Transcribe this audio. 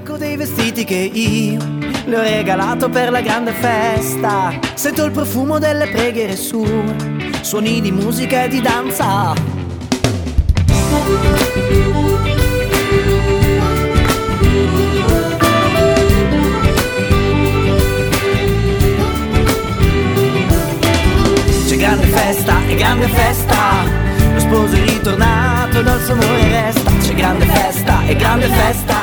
bianco dei vestiti che io le ho regalato per la grande festa. Sento il profumo delle preghiere sue, suoni di musica e di danza. C'è grande festa, lo sposo è ritornato dal suo amore resta. C'è grande festa e grande festa,